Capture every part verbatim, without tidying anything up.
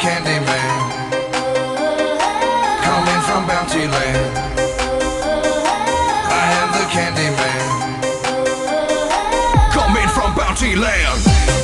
candy man, coming from Bounty Land. I am the candy man, coming from Bounty Land.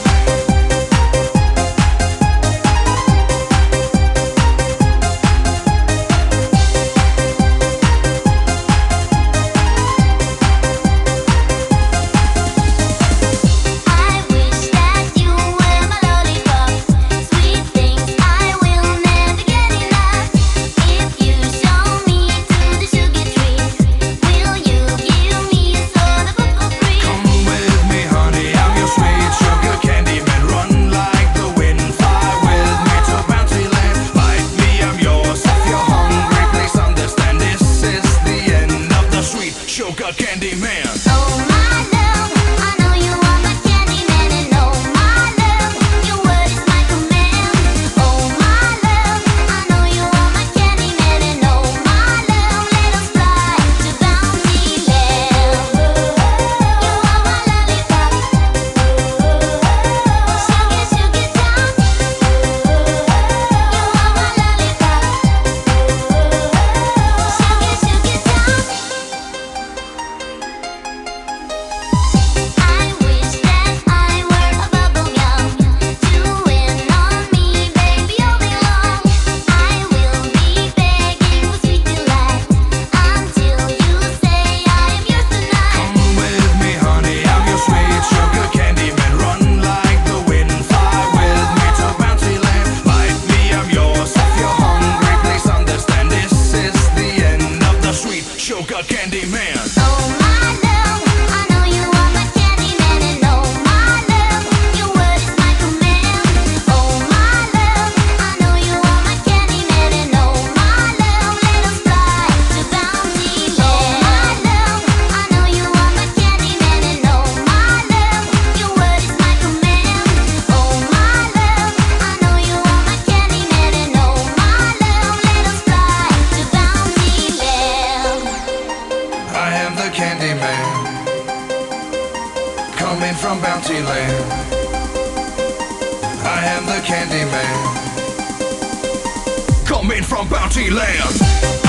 Sugar candy man. Oh my love, I know you are my candy man, and oh my love, your word is my command. Oh my love, I know you are my candy man, and oh my love, let us fly to Bounty Land. You are my lollipop, sugar sugar top. You are my lollipop, sugar sugar top. Sugar candy man. Oh my love, I know you are my candy man, and oh my love, your word is my command. Oh my love, I know you are my candy man, and oh my love, let us fly to Bounty Land. Oh my love, I know you are my candy man, and oh my love, your word is my command. Oh my love, I know you are my candy man, and oh my love, let us fly to Bounty Land. I am the candy man, coming from Bounty Land. I am the candy man, coming from Bounty Land.